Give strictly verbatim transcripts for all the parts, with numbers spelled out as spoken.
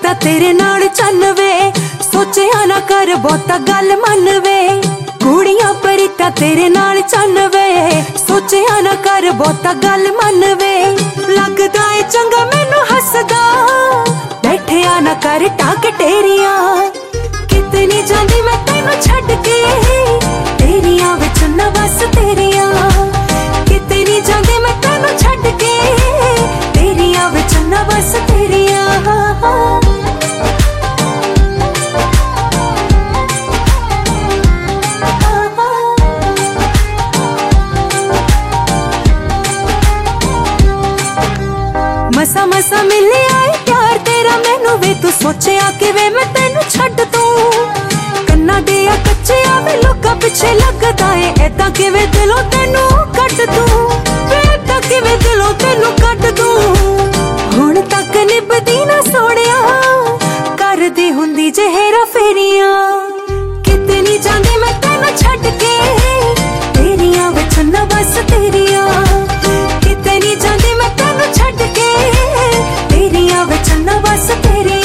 परीता तेरे नाल चन वे, सोचिया ना कर बहुता गल मन वे। कुड़ियां परीता तेरे नाल चन वे, सोचिया ना कर बहुता गल मन वे। लगदा है चंगा मैनू हसदा, बैठिया ना कर टाक टेरिया। कितनी जांदी मैं तेनू छड्ड के, तेरिया विच ना बस तेरिया। कितनी जांदी मैं तेनू छड्ड के, तेरिया विच ना बस तेरिया। मसा मसा मिले आए प्यार तेरा मैनू वे, तू सोचिया कि वे मैं तेनू छड्ड दूं। कन्ना दे आ कच्चे आवे लोकां पिछे लगदा है, ऐदां किवें दिलों तेनू कट दूं। वे ऐदां किवें दिलों तेनू कट दूं। हुण तक निभदी ना सोहणिया, करदी हुंदी जे हेरा फेरियां। कितनी जांदी मैं तेनू छड्ड के, तेरिया विच ना बस तेरिया। कितनी जांदी मैं तेनू छड्ड के, तेरिया विच ना बस तेरिया।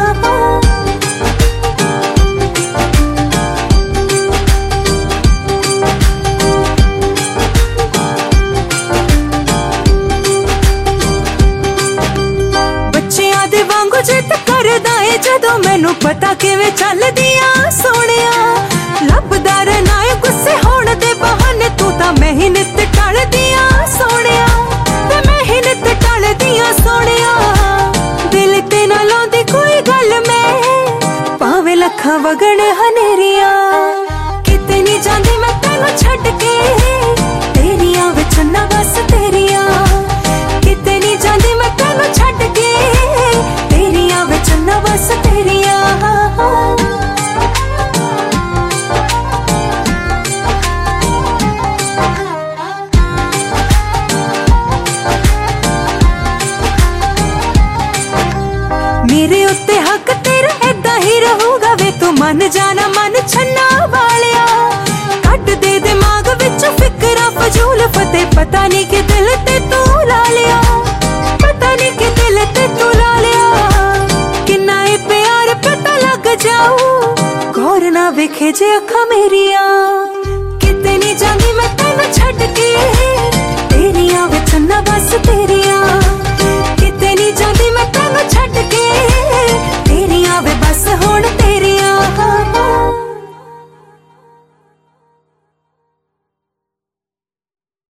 बच्चियां दे वांगू जिद करदा है जदों मैनू पता किवें चलदियां सोहणिया। लभदा रहना है गुस्से होण दे बहाने, तू तां मैं ही नित टलदियां सोहणिया। ते मैं ही नित टलदियां सोहणिया। दिल ते ना लाउंदी कोई गल मैं, भावें लखां वगण हनेरिया। कितनी जांदी मैं तेनू छड्ड के, तेरिया विच ना बस तेरिया। कितनी जांदी मैं तेनू छड्ड के, तेरिया विच ना बस तेरिया। मेरे उत्ते हक तेरा ऐदा ही रहूगा वे, तू मन जाना मन छन्ना वालिया। कट दे दिमाग विच फिकरा फजूल फते, पता नहीं कि दिल ते तू ला लिया। पता नहीं कि दिल ते तू ला लिया। किन्ना ए प्यार पता लग जाऊ, गौर ना वेखे जे अखां मेरिया। कितनी जांदी मैं तेनू छड्ड के, तेरिया विच ना बस तेरी।